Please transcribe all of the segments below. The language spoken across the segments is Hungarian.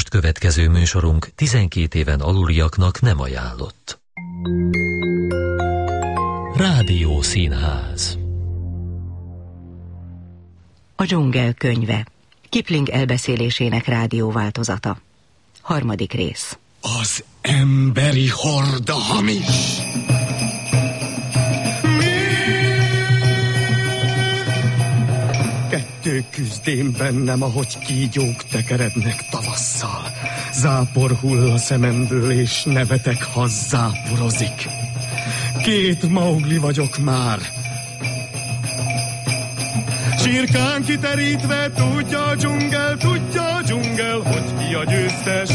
most következő műsorunk 12 éven aluliaknak nem ajánlott. Rádiószínház. A dzsungel könyve. Kipling elbeszélésének rádióváltozata. 3. rész. Az emberi horda hamis! Kettő küzdén bennem, ahogy kígyók tekerednek tavasszal. Zápor hull a szememből, és nevetek, ha záporozik. 2 Maugli vagyok már. Sírkán kiterítve, tudja a dzsungel, hogy ki a győztes.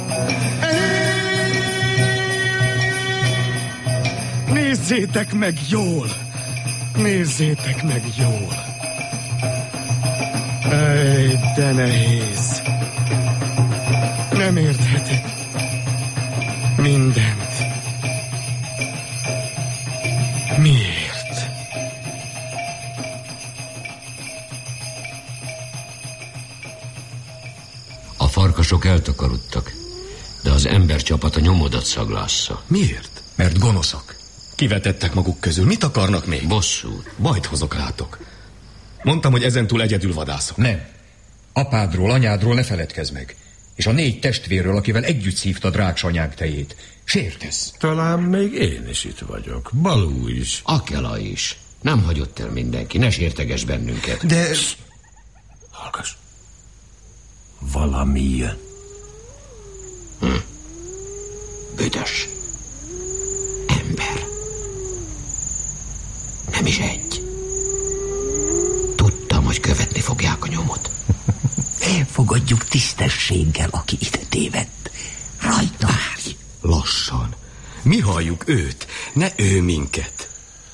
Nézzétek meg jól! Nézzétek meg jól! Ej, de nehéz! Nem érthetek mindent. Miért? A farkasok eltakarodtak, de az embercsapat a nyomodat szaglassa. Miért? Mert gonoszak. Kivetettek maguk közül. Mit akarnak még? Bosszút. Bajt hozok rátok. Mondtam, hogy ezentúl egyedül vadászok. Nem. Apádról, anyádról ne feledkezz meg. És a 4 testvérről, akivel együtt szívtad rácsanyánk tejét. Sértesz. Talán még én is itt vagyok. Balú is. Akela is. Nem hagyott el mindenki. Ne sérteges bennünket. De... Hallgass. Valami jön. Büdös. Ember. Nem is egy. Tudtam, hogy követni fogják a nyomot. Fogadjuk tisztességgel, aki ide tévedt. Rajta. Várj, lassan. Mi halljuk őt, ne ő minket.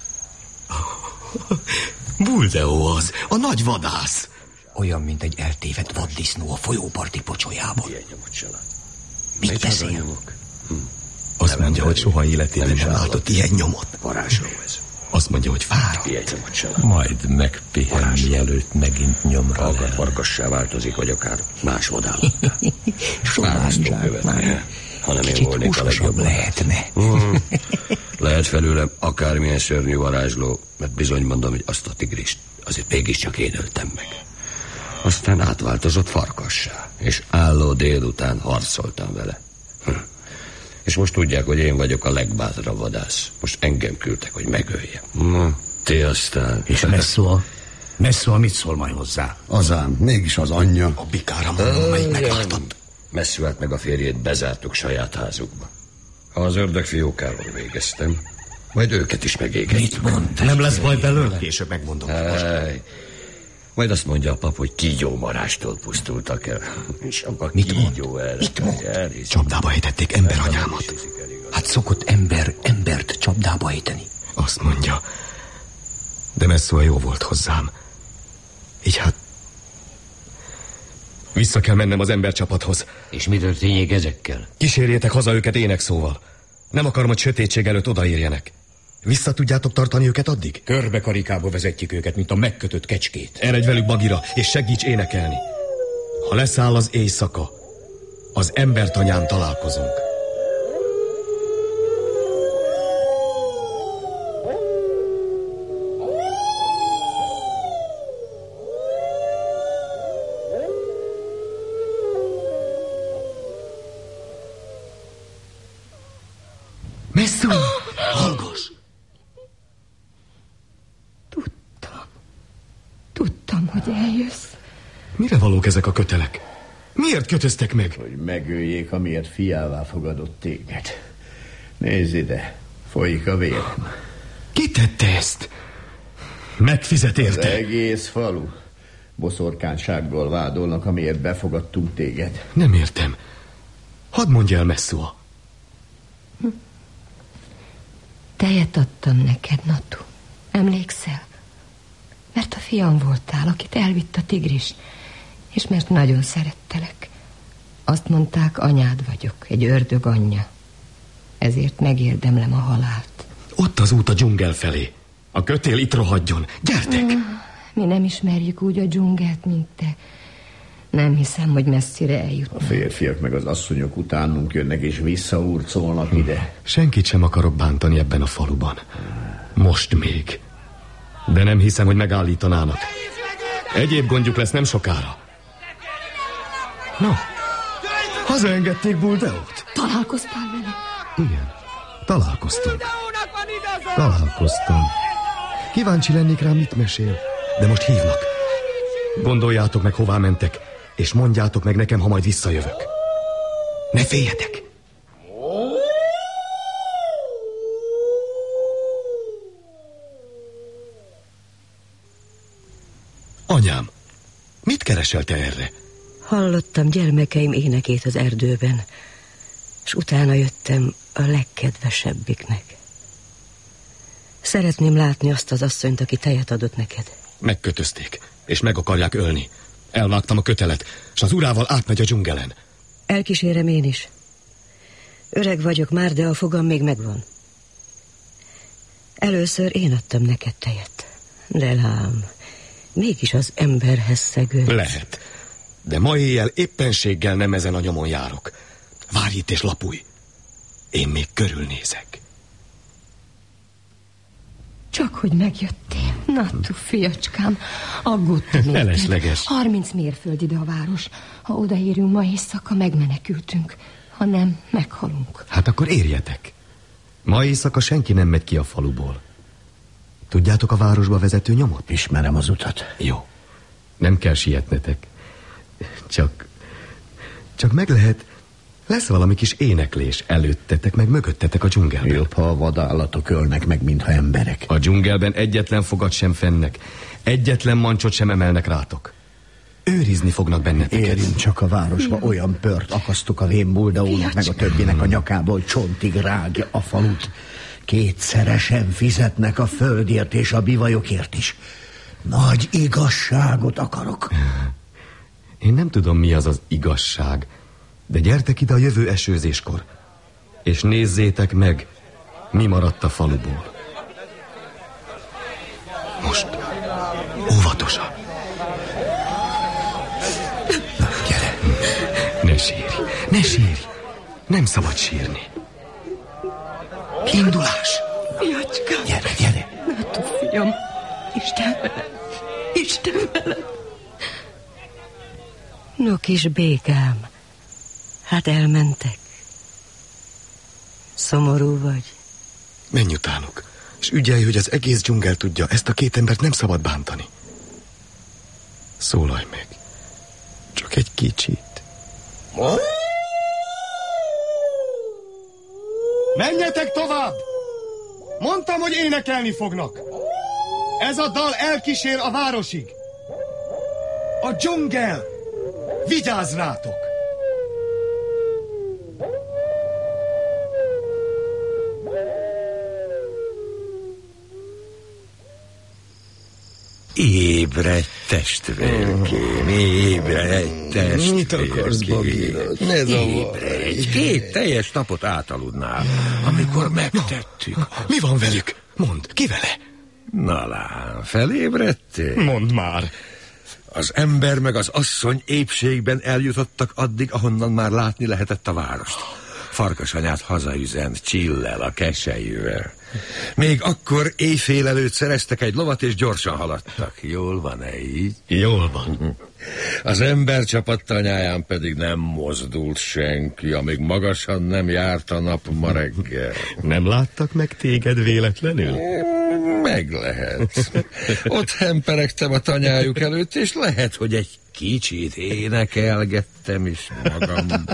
Buldeo az, a nagy vadász. Olyan, mint egy eltévedt vaddisznó a folyóparti pocsolyában. Mit beszél? Azt mondja, hogy soha életében nem látott ilyen nyomot. Varázsló ez. Azt mondja, hogy fáradt. Majd megpihen, mielőtt megint nyomra Akar farkassá változik, vagy akár más vadállattá. Sovánzsák, hanem én kicsit volnék a legjobb lehetne. Lehet felőlem akármilyen szörnyű varázsló, mert bizony mondom, hogy azt a tigrist azért mégiscsak én öltem meg. Aztán átváltozott farkassá, és álló délután harcoltam vele. És most tudják, hogy én vagyok a legbátrabb vadász. Most engem küldtek, hogy megöljem. Ti aztán... És Messua mit szól majd hozzá? Azám, mégis az anyja. A bikára mondom, melyik megváltott. Messzuát meg a férjét bezártuk saját házukba. Az ördögfiókával végeztem. Majd őket is megégetjük. Mit mond? Nem lesz baj belőle? Később megmondom. Majd azt mondja a pap, hogy kígyómarástól pusztultak el. És abba Mit kígyó mond? Csapdába ejtették emberanyámat. Hát szokott embert csapdába ejteni. Azt mondja. De Messua jó volt hozzám. Így hát... Vissza kell mennem az embercsapathoz. És mi történjék ezekkel? Kísérjétek haza őket énekszóval. Nem akarom, hogy sötétség előtt odaérjenek. Vissza tudjátok tartani őket addig? Körbe karikába vezetjük őket, mint a megkötött kecskét. Eredj velük Bagira, és segíts énekelni. Ha leszáll az éjszaka, az embertanyán találkozunk. Messua! Hallgass! Tudtam, hogy eljössz. Mire valók ezek a kötelek? Miért kötöztek meg? Hogy megöljék, amiért fiává fogadott téged. Nézd ide, folyik a vérem. Ki tette ezt? Megfizet érte? Az egész falu. Boszorkánysággal vádolnak, amiért befogadtunk téged. Nem értem. Hadd mondja el, Messua. Tejet adtam neked, Natu. Emlékszel? Mert a fiam voltál, akit elvitt a tigris, és mert nagyon szerettelek. Azt mondták, anyád vagyok, egy ördög anyja. Ezért megérdemlem a halált. Ott az út a dzsungel felé. A kötél itt rohadjon. Gyertek! Mi nem ismerjük úgy a dzsungelt, mint te. Nem hiszem, hogy messzire eljutnak. A férfiak meg az asszonyok utánunk jönnek és visszaurcolnak ide. Senkit sem akarok bántani ebben a faluban. Most még. De nem hiszem, hogy megállítanának. Egyéb gondjuk lesz nem sokára. Na, hazaengedték Buldeót. Találkoztál vele? Igen, találkoztunk. Kíváncsi lennék rá, mit mesél. De most hívnak. Gondoljátok meg, hová mentek, és mondjátok meg nekem, ha majd visszajövök. Ne féljetek! Anyám, mit keresel te erre? Hallottam gyermekeim énekét az erdőben, és utána jöttem a legkedvesebbiknek. Szeretném látni azt az asszonyt, aki tejet adott neked. Megkötözték, és meg akarják ölni. Elvágtam a kötelet, és az urával átmegy a dzsungelen. Elkísérem én is. Öreg vagyok már, de a fogam még megvan. Először én adtam neked tejet. De lám, mégis az emberhez szegődsz. Lehet, de ma éjjel éppenséggel nem ezen a nyomon járok. Várj itt és lapulj. Én még körülnézek. Csak hogy megjöttél. Nattu, fiacskám, aggódtam. Felesleges. 30 mérföld ide a város. Ha odaérünk ma éjszaka, megmenekültünk. Ha nem, meghalunk. Hát akkor érjetek. Ma éjszaka senki nem megy ki a faluból. Tudjátok a városba vezető nyomot? Ismerem az utat. Jó. Nem kell sietnetek. Csak meg lehet... Lesz valami kis éneklés előttetek, meg mögöttetek a dzsungelben. Jobb, ha a vadállatok ölnek meg, mintha emberek. A dzsungelben egyetlen fogat sem fennek, egyetlen mancsot sem emelnek rátok. Őrizni fognak benneteket. Érjünk csak a városba, olyan pört akasztuk a vén Buldeónak meg a többinek a nyakába, hogy csontig rágja a falut. Kétszeresen fizetnek a földért és a bivajokért is. Nagy igazságot akarok. Én nem tudom, mi az az igazság, de gyertek ide a jövő esőzéskor, és nézzétek meg, mi maradt a faluból. Most, óvatosan. Na, gyere. Ne sírj, nem szabad sírni. Indulás. Fiacskám. Gyere. Nattu, fiam, Isten vele. No, kis békám, hát elmentek. Szomorú vagy? Menj utánuk, és ügyelj, hogy az egész dzsungel tudja, ezt a két embert nem szabad bántani. Szólalj meg. Csak egy kicsit. Menjetek tovább! Mondtam, hogy énekelni fognak. Ez a dal elkísér a városig. A dzsungel vigyázz rátok! Ébredj, testvérkém, ébredj, testvérkém. Mit akarsz, Bagirod? Ne zavarj. 2 teljes napot átaludnál, amikor megtettük. Mi van velük? Mondd, ki vele? Na lám, felébredtél? Mondd már. Az ember meg az asszony épségben eljutottak addig, ahonnan már látni lehetett a várost. Farkasanyát hazaüzent Csillel, a keselyűvel. Még akkor éjfél előtt szereztek egy lovat, és gyorsan haladtak. Jól van-e így? Jól van. Az ember csapat tanyáján pedig nem mozdult senki, amíg magasan nem járt a nap ma reggel. Nem láttak meg téged véletlenül? Meg lehet. Ott hemperegtem a tanyájuk előtt, és lehet, hogy egy kicsit énekelgettem is magam.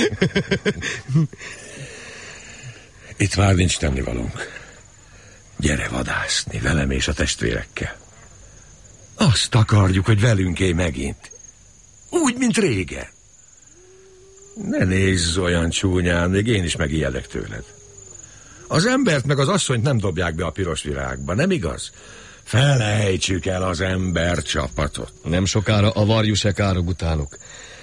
Itt már nincs tennivalónk. Gyere vadászni velem és a testvérekkel. Azt akarjuk, hogy velünk élj megint. Úgy, mint régen. Ne nézz olyan csúnyán, még én is megijedek tőled. Az embert meg az asszonyt nem dobják be a piros virágba, nem igaz? Felejtsük el az ember csapatot. Nem sokára a varjú se károg utánuk.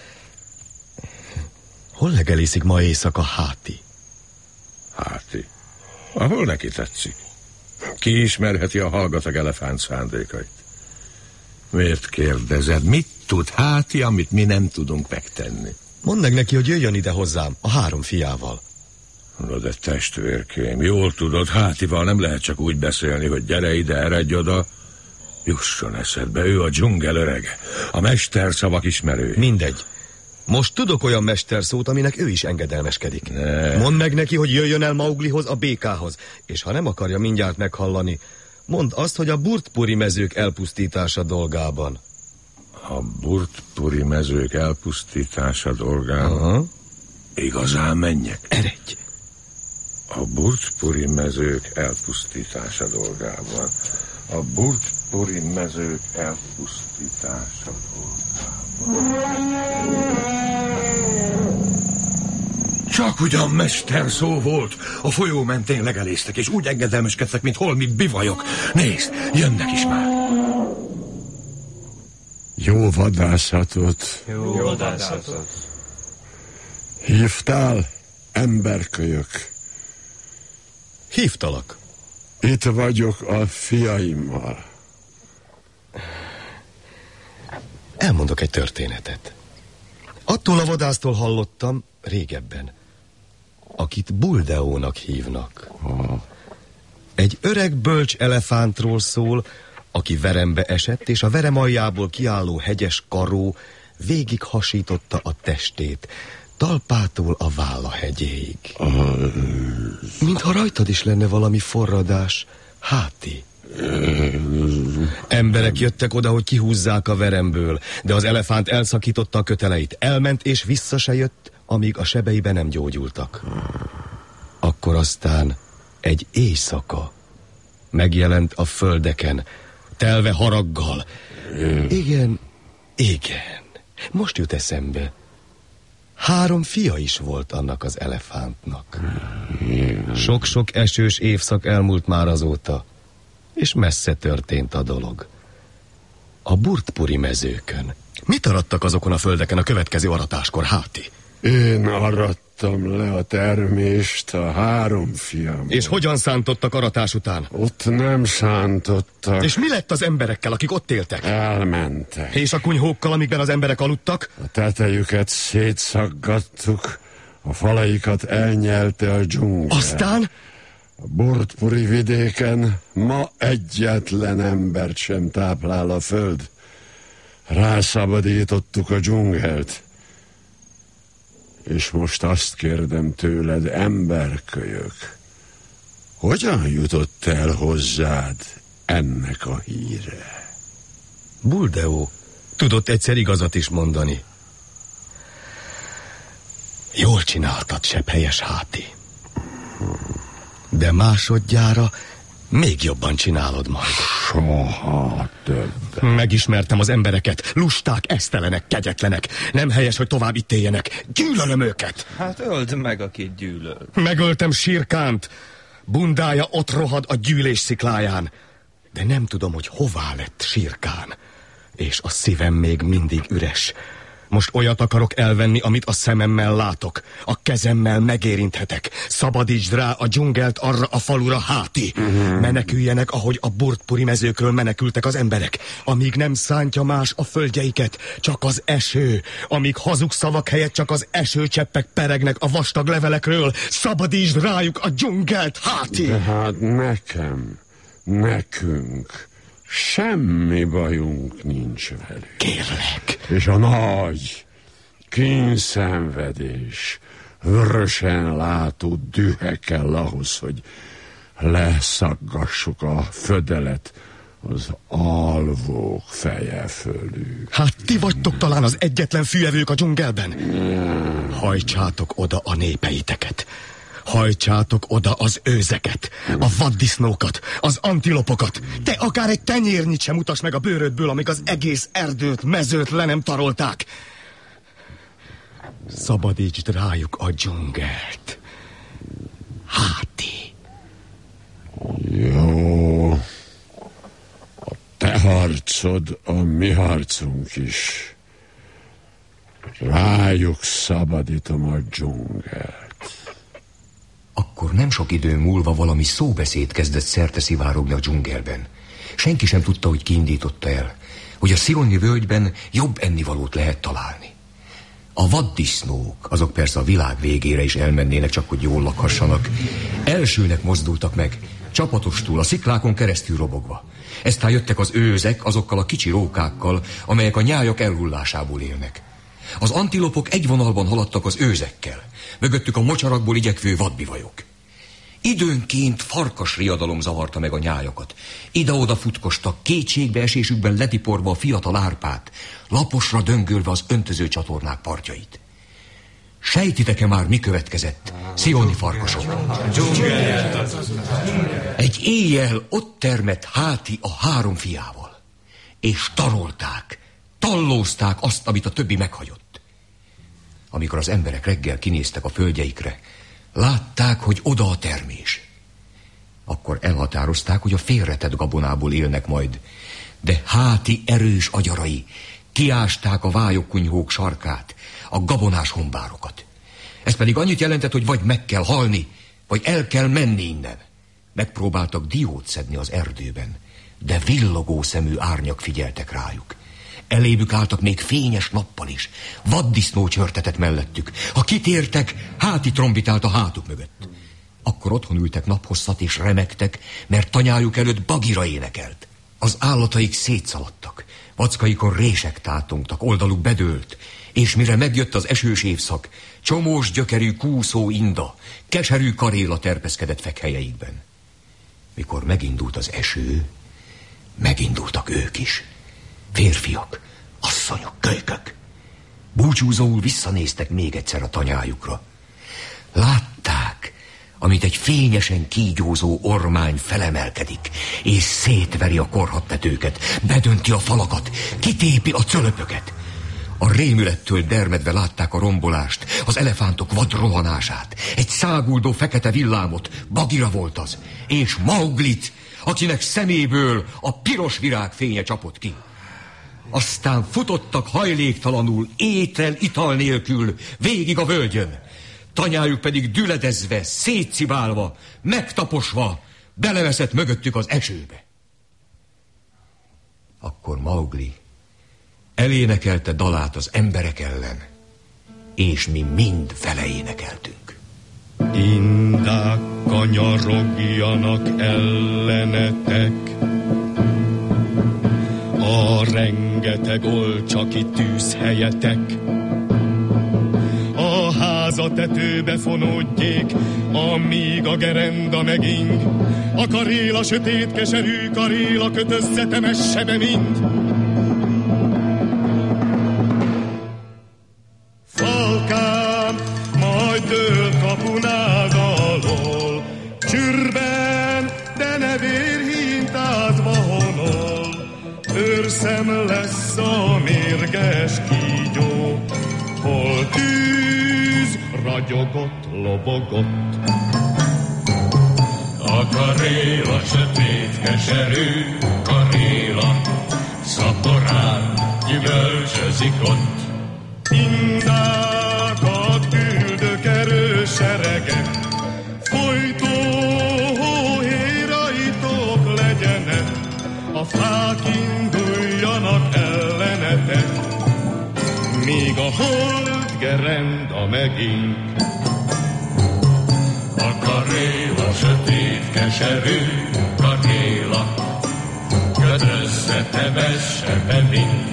Hol legelészik ma éjszaka Háti? Háti? Ahol neki tetszik. Ki ismerheti a hallgatag elefánt szándékait? Miért kérdezed? Mit tud Háti, amit mi nem tudunk megtenni? Mondd meg neki, hogy jöjjön ide hozzám, a 3 fiával. Na de testvérkém, jól tudod, Hátival nem lehet csak úgy beszélni, hogy gyere ide, eredj oda. Jusson eszedbe, ő a dzsungel örege, a mesterszavak ismerője. Mindegy. Most tudok olyan mesterszót, aminek ő is engedelmeskedik. Mondd meg neki, hogy jöjjön el Mauglihoz, a békához. És ha nem akarja mindjárt meghallani, mondd azt, hogy a Burtpuri mezők elpusztítása dolgában. A Burtpuri mezők elpusztítása dolgában? Aha. Igazán menjek? Eredj! A Burtpuri mezők elpusztítása dolgában. A Burtpuri mezők elpusztítása dolgában. Csak ugyan mester szó volt. A folyó mentén legeléztek, és úgy engedelmeskedtek, mint holmi bivajok. Nézd, jönnek is már. Jó vadászatot. Jó vadászatot. Hívtál, emberkölyök? Hívtalak. Itt vagyok a fiaimmal. Elmondok egy történetet. Attól a vadásztól hallottam régebben, akit Buldeónak hívnak. Egy öreg bölcs elefántról szól, aki verembe esett, és a verem aljából kiálló hegyes karó végig hasította a testét, talpától a válla hegyéig. Mintha rajtad is lenne valami forradás, Háti. Emberek jöttek oda, hogy kihúzzák a veremből, de az elefánt elszakította a köteleit. Elment és vissza se jött, amíg a sebeibe nem gyógyultak. Akkor aztán egy éjszaka megjelent a földeken, telve haraggal. Igen, most jut eszembe. 3 fia is volt annak az elefántnak. Sok-sok esős évszak elmúlt már azóta, és messze történt a dolog. A Burtpuri mezőkön. Mit arattak azokon a földeken a következő aratáskor, Háti? Én arattam le a termést a 3 fiam. És hogyan szántottak aratás után? Ott nem szántottak. És mi lett az emberekkel, akik ott éltek? Elmentek. És a kunyhókkal, amikben az emberek aludtak? A tetejüket szétszaggattuk, a falaikat elnyelte a dzsungel. Aztán? A Burtpuri vidéken ma egyetlen embert sem táplál a föld. Rászabadítottuk a dzsungelt. És most azt kérdem tőled, emberkölyök, hogyan jutott el hozzád ennek a híre? Buldeó tudott egyszer igazat is mondani. Jól csináltad, sepphelyes Háti. De másodjára még jobban csinálod majd. Soha többet. Megismertem az embereket. Lusták, esztelenek, kegyetlenek. Nem helyes, hogy tovább itt éljenek. Gyűlölöm őket. Hát öld meg, akit gyűlöl. Megöltem Sirkánt. Bundája ott rohad a gyűlés szikláján. De nem tudom, hogy hová lett Sirkán. És a szívem még mindig üres. Most olyat akarok elvenni, amit a szememmel látok. A kezemmel megérinthetek. Szabadítsd rá a dzsungelt arra a falura, Háti. Meneküljenek, ahogy a Burtpuri mezőkről menekültek az emberek. Amíg nem szántja más a földjeiket, csak az eső. Amíg hazug szavak helyett csak az esőcseppek peregnek a vastag levelekről. Szabadítsd rájuk a dzsungelt, Háti. De hát nekünk semmi bajunk nincs velük. Kérlek. És a nagy kínszenvedés, vörösen látó dühe kell ahhoz, hogy leszaggassuk a födelet az alvók feje fölül. Hát ti vagytok talán az egyetlen fűevők a dzsungelben? Hajtsátok oda a népeiteket. Hajtsátok oda az őzeket, a vaddisznókat, az antilopokat. Te akár egy tenyérnyit sem utass meg a bőrödből, amíg az egész erdőt, mezőt le nem tarolták. Szabadítsd rájuk a dzsungelt, Háti. Jó. A te harcod, a mi harcunk is. Rájuk szabadítom a dzsungelt. Akkor nem sok idő múlva valami szóbeszéd kezdett szerte szivárogni a dzsungelben. Senki sem tudta, hogy ki indította el. hogy a Szioni völgyben jobb ennivalót lehet találni. A vaddisznók, azok persze a világ végére is elmennének, csak hogy jól lakhassanak, elsőnek mozdultak meg, csapatostul, a sziklákon keresztül robogva. Eztán jöttek az őzek azokkal a kicsi rókákkal, amelyek a nyájak elhullásából élnek. Az antilopok egy vonalban haladtak az őzekkel, mögöttük a mocsarakból igyekvő vadbivajok. Időnként farkas riadalom zavarta meg a nyájakat. Ide-oda futkostak, kétségbeesésükben letiporva a fiatal árpát, laposra döngölve az öntöző csatornák partjait. Sejtitek-e már, mi következett, szioni farkasok? Egy éjjel ott termett Háti a 3 fiával, és tarolták, tallózták azt, amit a többi meghagyott. Amikor az emberek reggel kinéztek a földjeikre, látták, hogy oda a termés. Akkor elhatározták, hogy a félretett gabonából élnek majd, de Háti erős agyarai kiásták a vályokkunyhók sarkát, a gabonás hombárokat. Ez pedig annyit jelentett, hogy vagy meg kell halni, vagy el kell menni innen. Megpróbáltak diót szedni az erdőben, de villogó szemű árnyak figyeltek rájuk. Elébük álltak még fényes nappal is. Vaddisznó csörtetett mellettük. Ha kitértek, Háti trombitált a hátuk mögött. Akkor otthon ültek naphosszat és remegtek, mert tanyájuk előtt Bagira énekelt. Az állataik szétszaladtak, vackaikon rések tátongtak, oldaluk bedőlt, és mire megjött az esős évszak, csomós gyökerű kúszó inda, keserű karéla terpeszkedett fekhelyeikben. Mikor megindult az eső, megindultak ők is. Férfiak, asszonyok, kölykök. Búcsúzóul visszanéztek még egyszer a tanyájukra. Látták, amit egy fényesen kígyózó ormány felemelkedik, és szétveri a korhattetőket, bedönti a falakat, kitépi a cölöpöket. A rémülettől dermedve látták a rombolást, az elefántok vad rohanását. Egy száguldó fekete villámot, Bagira volt az, és Mauglit, akinek szeméből a piros virág fénye csapott ki. Aztán futottak hajléktalanul, étel, ital nélkül, végig a völgyön. Tanyájuk pedig düledezve, szétszibálva, megtaposva, beleveszett mögöttük az esőbe. Akkor Maugli elénekelte dalát az emberek ellen, és mi mind vele énekeltünk. Indák kanyarogjanak ellenetek, a rengeteg olcsaki tűzhelyetek. A házatetőbe fonódjék, amíg a gerenda meging. A karéla sötét keserű karéla kötözze temesse be mind. Falkám majd dől kapunád alól, csürben, de ne vérhintázva honol. Őrszem lesz a mérges kígyó, hol tűz ragyogott, lobogott. A karéla sötét keserű karéla, szaporán gyümölcsözik ott. Indákat küldök erős seregek, folytó hóhéraitok legyenek, a fák induljanak ellenetek, míg a hold gerenda megint. A karéla sötét keserű karéla, kötözze temesse be mind.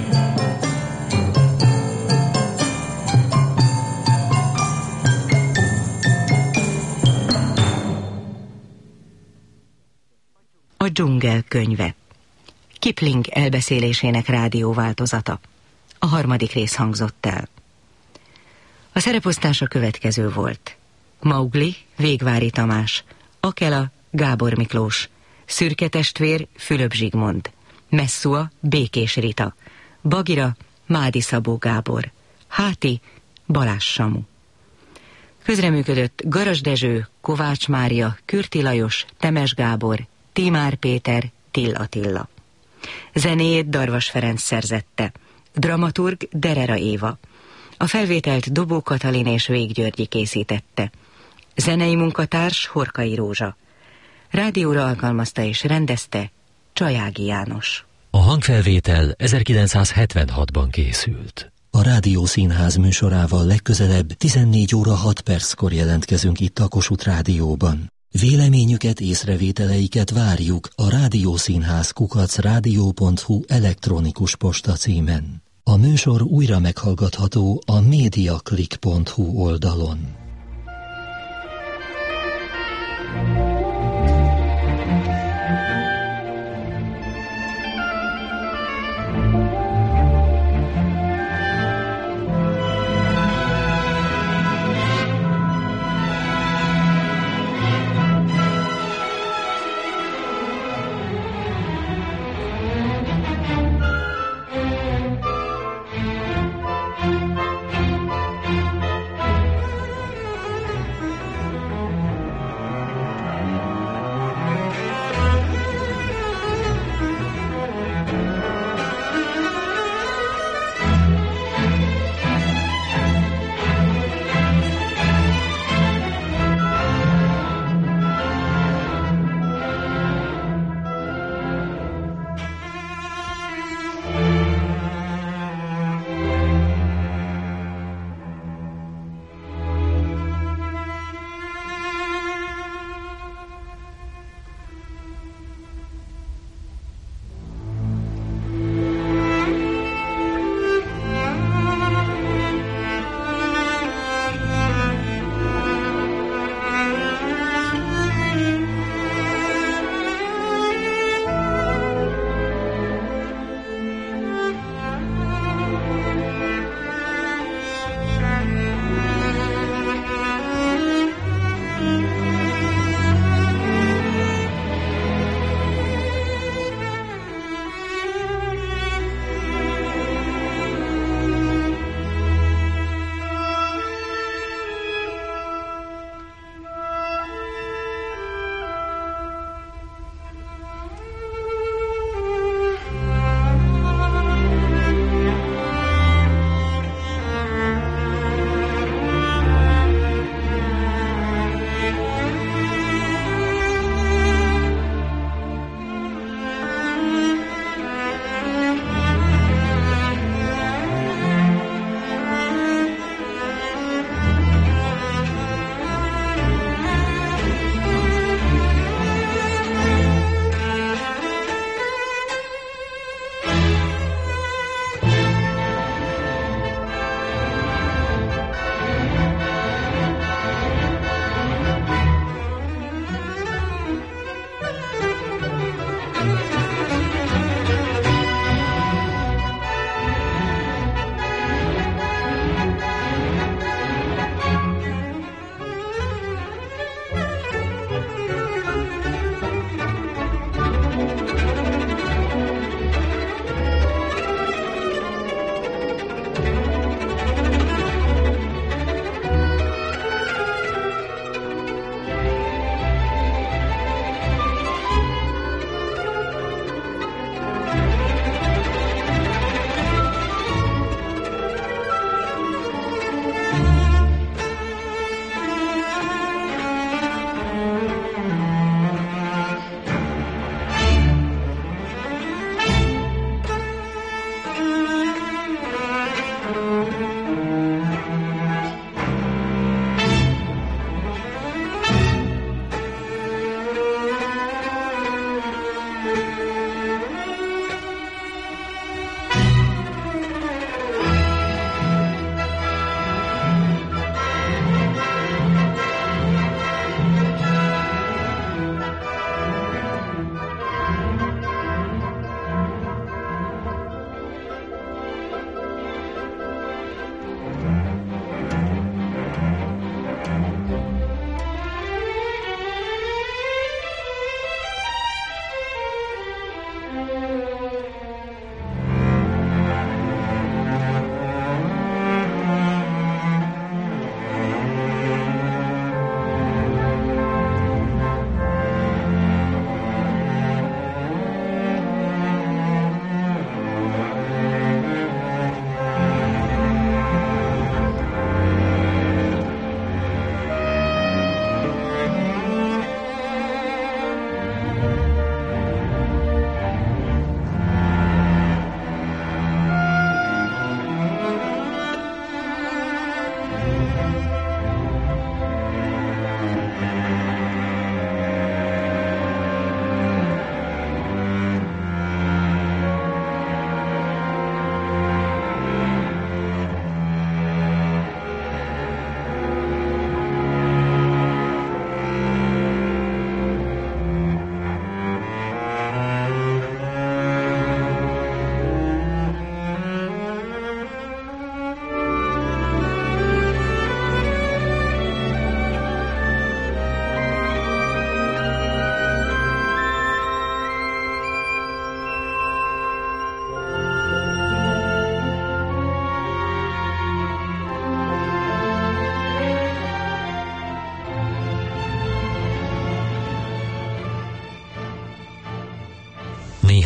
A dzsungel könyve. Kipling elbeszélésének rádióváltozata. A 3. rész hangzott el. A szereposztás a következő volt. Maugli, Végvári Tamás, Akela, Gábor Miklós, Szürke testvér, Fülöp Zsigmond, Messzua, Békés Rita, Bagira, Mádi Szabó Gábor, Háti, Balázs Samu. Közreműködött Garas Dezső, Kovács Mária, Kürti Lajos, Temes Gábor, Tímár Péter, Till Attila. Zenét Darvas Ferenc szerzette, dramaturg Derera Éva. A felvételt Dobó Katalin és Vég Györgyi készítette. Zenei munkatárs Horkai Rózsa. Rádióra alkalmazta és rendezte Csajági János. A hangfelvétel 1976-ban készült. A Rádiószínház műsorával legközelebb 14 óra 6 perckor jelentkezünk itt a Kossuth Rádióban. Véleményüket, észrevételeiket várjuk a rádiószínház@radio.hu elektronikus postacímen. A műsor újra meghallgatható a mediaclick.hu oldalon.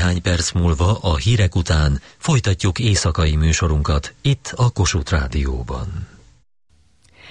néhány perc múlva a hírek után folytatjuk éjszakai műsorunkat itt a Kossuth Rádióban.